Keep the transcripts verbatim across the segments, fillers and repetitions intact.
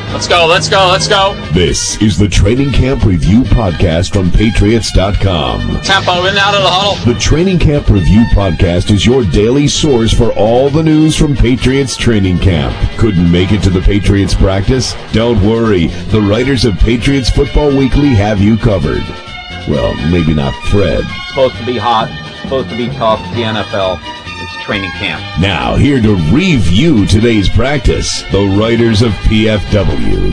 Let's go, let's go, let's go. This is the Training Camp Review Podcast from Patriots dot com. Tempo in and out of the huddle. The Training Camp Review Podcast is your daily source for all the news from Patriots training camp. Couldn't make it to the Patriots practice? Don't worry. The writers of Patriots Football Weekly have you covered. Well, maybe not Fred. It's supposed to be hot, it's supposed to be tough, the N F L. It's training camp. Now, here to review today's practice, the writers of P F W.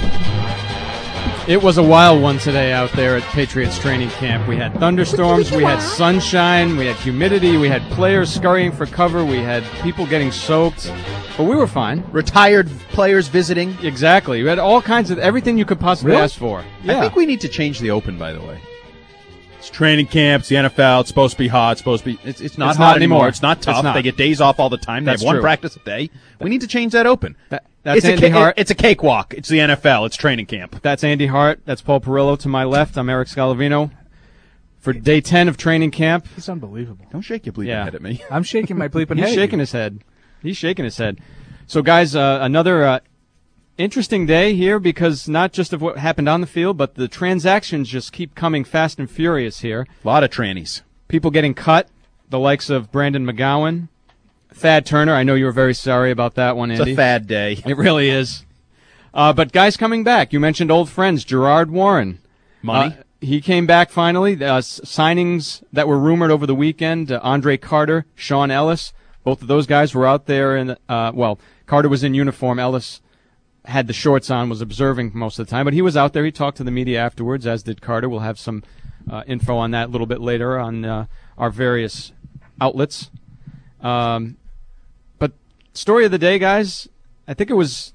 It was a wild one today out there at Patriots training camp. We had thunderstorms, we had sunshine, we had humidity, we had players scurrying for cover, we had people getting soaked, but we were fine. Retired players visiting. Exactly. We had all kinds of, everything you could possibly Really? ask for. Yeah. I think we need to change the open, by the way. It's training camp, it's the N F L, it's supposed to be hot, it's supposed to be... It's, it's not It's hot not anymore. anymore. It's not tough. It's not. They get days off all the time. They That's have one true. practice a day. We need to change that open. That, that's it's, Andy a, ca- Hart. it's a cakewalk. It's the N F L. It's training camp. That's Andy Hart. That's Paul Perillo to my left. I'm Eric Scalavino. For day ten of training camp. He's unbelievable. Don't shake your bleeping Yeah. head at me. I'm shaking my bleeping He's head. shaking his head. He's shaking his head. So, guys, uh, another uh, interesting day here because not just of what happened on the field, but the transactions just keep coming fast and furious here. A lot of trannies. People getting cut, the likes of Brandon McGowan, Thad Turner. I know you were very sorry about that one, It's Andy. a fad day. It really is. Uh, but guys coming back. You mentioned old friends, Gerard Warren. Money. Uh, he came back finally. Uh, s- signings that were rumored over the weekend, uh, Andre Carter, Sean Ellis, both of those guys were out there. And uh, well, Carter was in uniform. Ellis had the shorts on, was observing most of the time. But he was out there. He talked to the media afterwards, as did Carter. We'll have some uh, info on that a little bit later on uh, our various outlets. Um, but story of the day, guys, I think it was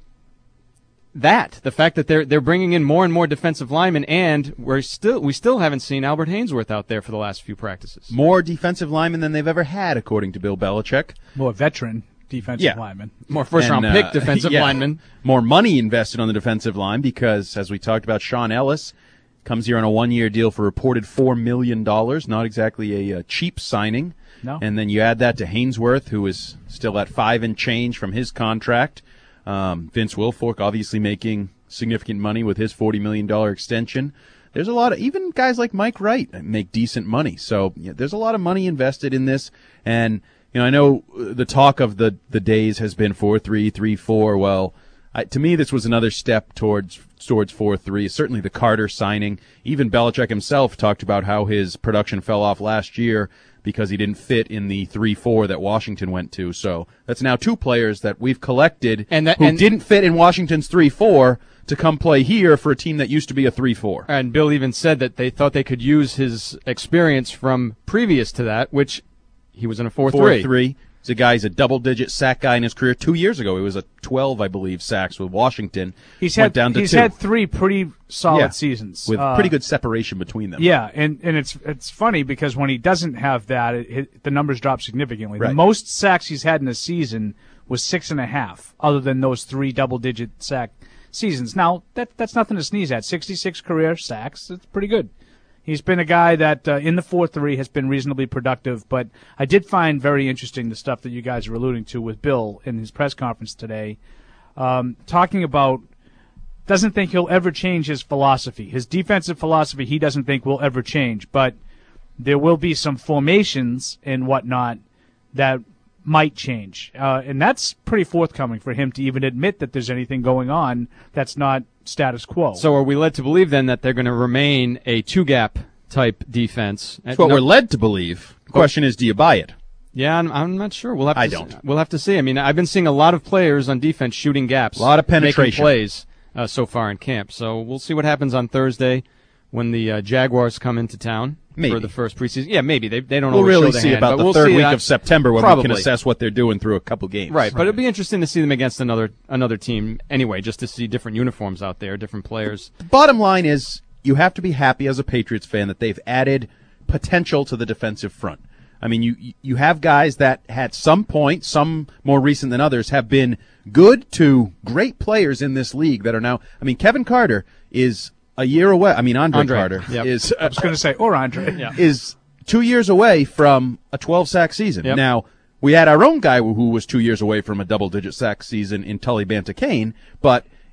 that the fact that they're they're bringing in more and more defensive linemen, and we're still we still haven't seen Albert Hainsworth out there for the last few practices. More defensive linemen than they've ever had, according to Bill Belichick. More veteran defensive Yeah. lineman. More first round And, pick uh, defensive yeah. linemen. More money invested on the defensive line because, as we talked about, Sean Ellis comes here on a one-year deal for reported four million dollars. Not exactly a uh, cheap signing. No. And then you add that to Hainsworth, who is still at five and change from his contract. Um, Vince Wilfork obviously making significant money with his forty million dollars extension. There's a lot of, even guys like Mike Wright make decent money. So yeah, there's a lot of money invested in this. And, you know, I know the talk of the, the days has been four three, three four. Well, I, to me, this was another step towards towards four three. Certainly the Carter signing. Even Belichick himself talked about how his production fell off last year because he didn't fit in the three four that Washington went to. So that's now two players that we've collected And that- who and- didn't fit in Washington's three four to come play here for a team that used to be a three four. And Bill even said that they thought they could use his experience from previous to that, which he was in a four three. four three. He's a guy, he's a double-digit sack guy in his career. Two years ago, he was a twelve, I believe, sacks with Washington. He's Went had down to he's two. had three pretty solid Yeah, seasons with Uh, pretty good separation between them. Yeah, and, and it's it's funny because when he doesn't have that, it, it, the numbers drop significantly. Right. The most sacks he's had in a season was six and a half, other than those three double-digit sack seasons. Now that that's nothing to sneeze at. sixty-six career sacks, it's pretty good. He's been a guy that uh, in the four three has been reasonably productive, but I did find very interesting the stuff that you guys are alluding to with Bill in his press conference today, um, talking about doesn't think he'll ever change his philosophy. His defensive philosophy he doesn't think will ever change, but there will be some formations and whatnot that might change. Uh, and that's pretty forthcoming for him to even admit that there's anything going on that's not status quo. So are we led to believe then that they're going to remain a two-gap type defense? That's what No- we're led to believe. The question is, do you buy it? Yeah, I'm, I'm not sure. We'll have. To I see- don't. We'll have to see. I mean, I've been seeing a lot of players on defense shooting gaps, A lot of making penetration. plays uh, so far in camp. So we'll see what happens on Thursday when the uh, Jaguars come into town Maybe. for the first preseason. Yeah, maybe they they don't We'll always really show the see hand, about but the we'll third see week that. of September when we Probably. can assess what they're doing through a couple games. Right, but it'll be interesting to see them against another another team anyway, just to see different uniforms out there, different players. Bottom line is, you have to be happy as a Patriots fan that they've added potential to the defensive front. I mean, you you have guys that at some point, some more recent than others, have been good to great players in this league that are now. I mean, Kevin Carter is a year away. I mean, Andre, Andre, Carter yep. is I was going to say, or Andre. Yeah. is two years away from a twelve sack season. Yep. Now, we had our own guy who was two years away from a double digit sack season in Tully Banta Kane, but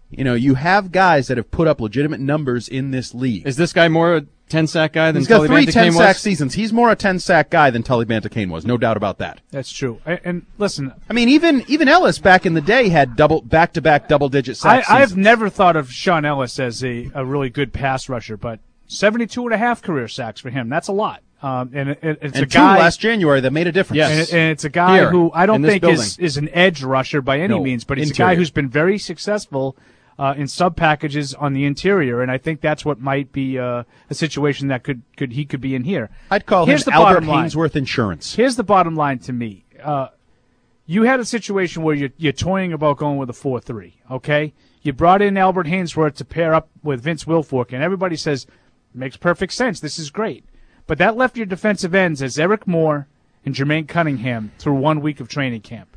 You know, you have guys that have put up legitimate numbers in this league. Is this guy more a ten-sack guy than He's got Tully three Banta Cain ten-sack was? seasons. He's more a ten-sack guy than Tully Banta Cain was, no doubt about that. That's true. And, and listen, I mean, even even Ellis back in the day had double back-to-back double-digit I, sack I've seasons. never thought of Sean Ellis as a, a really good pass rusher, but seventy-two and a half career sacks for him. That's a lot. Um, and it, it's and a two guy last January that made a difference. Yes. And, it- and it's a guy Here, who I don't in this think is, building. is an edge rusher by any No, means, but he's a interior. guy who's been very successful uh, in sub packages on the interior, and I think that's what might be uh, a situation that could, could he could be in here. I'd call Here's him the Albert bottom line. Hainsworth Insurance. Here's the bottom line to me. Uh, you had a situation where you're, you're toying about going with a four three, okay? You brought in Albert Hainsworth to pair up with Vince Wilfork, and everybody says, makes perfect sense. This is great. But that left your defensive ends as Eric Moore and Jermaine Cunningham through one week of training camp.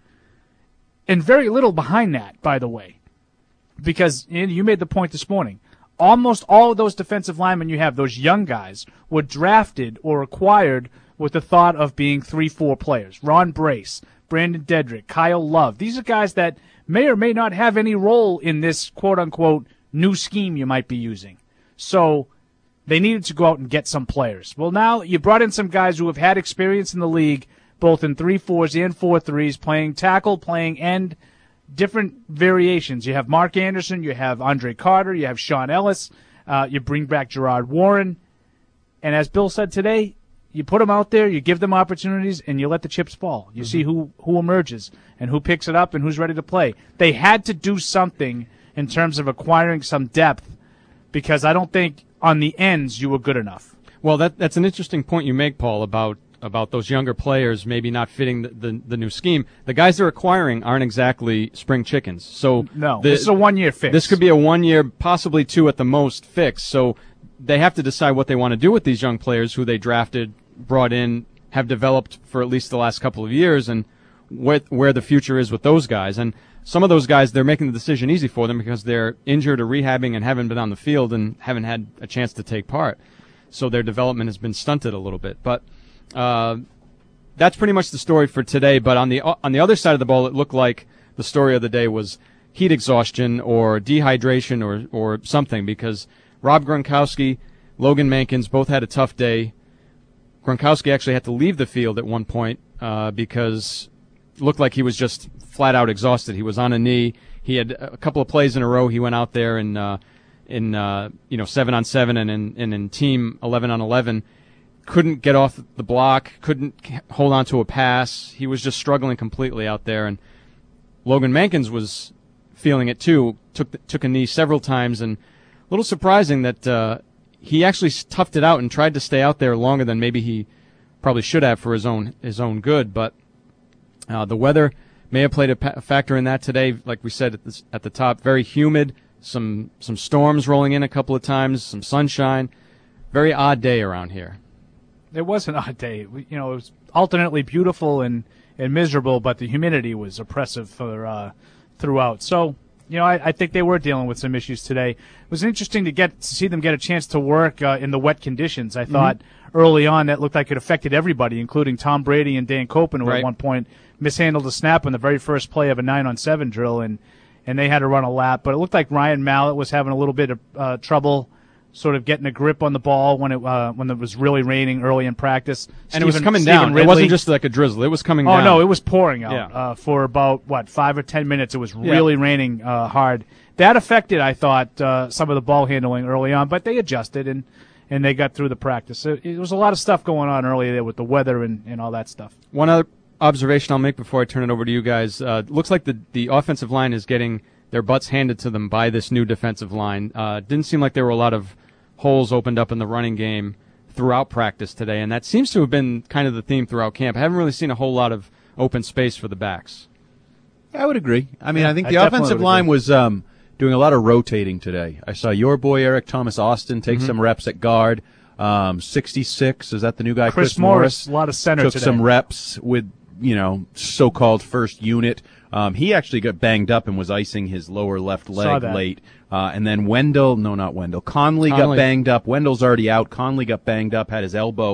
And very little behind that, by the way. Because and you made the point this morning. Almost all of those defensive linemen you have, those young guys, were drafted or acquired with the thought of being three four players. Ron Brace, Brandon Dedrick, Kyle Love. These are guys that may or may not have any role in this quote-unquote new scheme you might be using. So they needed to go out and get some players. Well, now you brought in some guys who have had experience in the league, both in three fours and four threes, playing tackle, playing end, different variations. You have Mark Anderson, you have Andre Carter, you have Sean Ellis, uh, you bring back Gerard Warren. And as Bill said today, you put them out there, you give them opportunities, and you let the chips fall. You mm-hmm. see who, who emerges and who picks it up and who's ready to play. They had to do something in terms of acquiring some depth because I don't think on the ends you were good enough. Well, that that's an interesting point you make, Paul, about about those younger players maybe not fitting the, the, the new scheme. The guys they're acquiring aren't exactly spring chickens. So no, the, this is a one-year fix. This could be a one-year, possibly two at the most fix. So they have to decide what they want to do with these young players who they drafted, brought in, have developed for at least the last couple of years, and where, where the future is with those guys. And some of those guys, they're making the decision easy for them because they're injured or rehabbing and haven't been on the field and haven't had a chance to take part. So their development has been stunted a little bit. But uh, that's pretty much the story for today. But on the on the other side of the ball, it looked like the story of the day was heat exhaustion or dehydration or, or something because Rob Gronkowski, Logan Mankins both had a tough day. Gronkowski actually had to leave the field at one point uh, because it looked like he was just flat out exhausted. He was on a knee. He had a couple of plays in a row. He went out there and uh, in uh, you know seven on seven and in, and in team eleven on eleven, couldn't get off the block, couldn't hold on to a pass. He was just struggling completely out there. And Logan Mankins was feeling it too. Took took a knee several times, and a little surprising that uh, he actually toughed it out and tried to stay out there longer than maybe he probably should have for his own his own good. But uh, the weather may have played a, pa- a factor in that today. Like we said at the, at the top, very humid. Some some storms rolling in a couple of times, some sunshine. Very odd day around here. It was an odd day. You know, it was alternately beautiful and, and miserable, but the humidity was oppressive for uh, throughout. So, you know, I, I think they were dealing with some issues today. It was interesting to get to see them get a chance to work uh, in the wet conditions. I thought mm-hmm. early on that looked like it affected everybody, including Tom Brady and Dan Copen, who right. at one point mishandled a snap on the very first play of a nine on seven drill, and and they had to run a lap. But it looked like Ryan Mallett was having a little bit of uh, trouble sort of getting a grip on the ball when it uh, when it was really raining early in practice. And Stephen, it was coming Stephen down. Ridley, It wasn't just like a drizzle. It was coming oh, down. no, it was pouring out yeah. uh, for about, what, five or ten minutes. It was really yeah. raining uh, hard. That affected, I thought, uh, some of the ball handling early on, but they adjusted and, and they got through the practice. It, it was a lot of stuff going on early there with the weather and, and all that stuff. One other observation I'll make before I turn it over to you guys. Uh, looks like the, the offensive line is getting their butts handed to them by this new defensive line. Uh, didn't seem like there were a lot of holes opened up in the running game throughout practice today, and that seems to have been kind of the theme throughout camp. I haven't really seen a whole lot of open space for the backs. I would agree. I mean, yeah, I think I the offensive line agree. was um, doing a lot of rotating today. I saw your boy Eric Thomas Austin take mm-hmm. some reps at guard. Um, sixty-six, is that the new guy? Chris, Chris Morris, a lot of center took today. some reps with, you know, so-called first unit. Um, he actually got banged up and was icing his lower left leg late. Uh, and then Wendell, no, not Wendell, Conley, Conley got banged up. Wendell's already out. Conley got banged up, had his elbow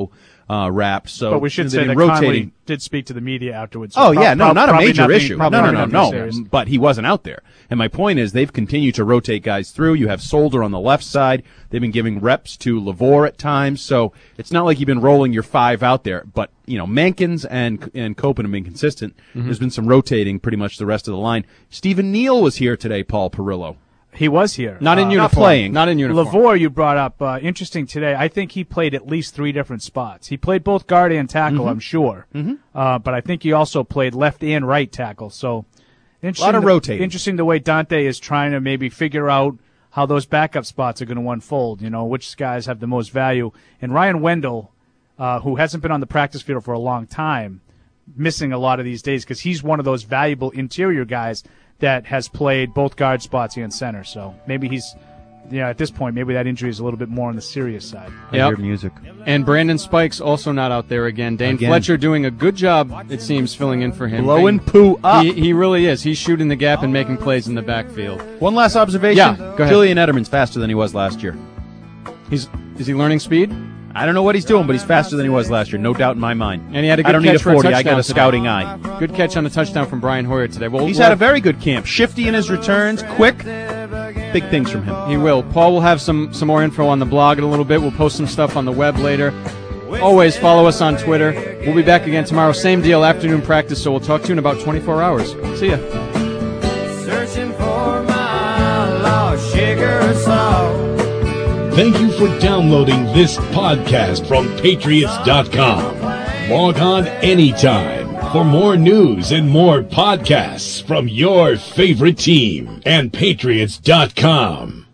uh, rap. So But we should they've say been that rotating. Conley did speak to the media afterwards. So Oh prob- yeah, no, prob- not a probably major nothing- issue. No, probably no, no, nothing no. serious. But he wasn't out there. And my point is, they've continued to rotate guys through. You have Solder on the left side. They've been giving reps to Lavore at times. So it's not like you've been rolling your five out there. But you know, Mankins and and Copen have been consistent. Mm-hmm. There's been some rotating pretty much the rest of the line. Stephen Neal was here today. Paul Perillo. He was here. Not in Uh, uniform. not playing. Not in uniform. Lavore, you brought up, uh, interesting today. I think he played at least three different spots. He played both guard and tackle, Mm-hmm. I'm sure. Mm-hmm. Uh, but I think he also played left and right tackle. So interesting. Lot of the, rotating. Interesting the way Dante is trying to maybe figure out how those backup spots are going to unfold. You know, which guys have the most value. And Ryan Wendell, uh, who hasn't been on the practice field for a long time, missing a lot of these days because he's one of those valuable interior guys that has played both guard spots and center. So maybe he's, yeah, at this point, maybe that injury is a little bit more on the serious side. Yep. music. And Brandon Spikes also not out there again. Dane Again. Fletcher doing a good job, it seems, filling in for him. Blowing poo up. He, he really is. He's shooting the gap and making plays in the backfield. One last observation. Yeah, go ahead. Julian Ederman's faster than he was last year. He's is he learning speed? I don't know what he's doing, but he's faster than he was last year. No doubt in my mind. And he had a good I don't catch need a for a forty. I touchdown got a today. scouting eye. Good catch on the touchdown from Brian Hoyer today. Well, He's we'll- had a very good camp. Shifty in his returns, quick. Big things from him. He will. Paul will have some, some more info on the blog in a little bit. We'll post some stuff on the web later. Always follow us on Twitter. We'll be back again tomorrow. Same deal, afternoon practice, so we'll talk to you in about twenty-four hours. See ya. Searching for my lost sugar soul. Thank you for downloading this podcast from Patriots dot com. Log on anytime for more news and more podcasts from your favorite team and Patriots dot com.